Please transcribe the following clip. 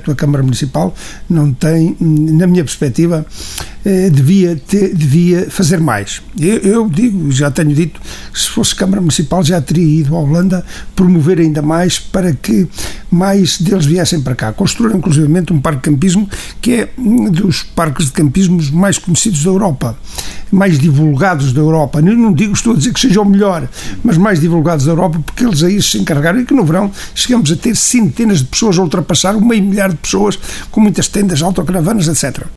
aspecto a Câmara Municipal não tem, na minha perspectiva, devia fazer mais. Eu digo, já tenho dito, se fosse Câmara Municipal já teria ido à Holanda promover ainda mais para que mais deles viessem para cá. Construíram inclusivamente um parque de campismo que é um dos parques de campismo mais conhecidos da Europa, mais divulgados da Europa. Eu não digo, estou a dizer que seja o melhor, mas mais divulgados da Europa, porque eles aí se encarregaram, e que no verão chegamos a ter centenas de pessoas a ultrapassar 500 mil de pessoas, com muitas tendas, autocaravanas, etc.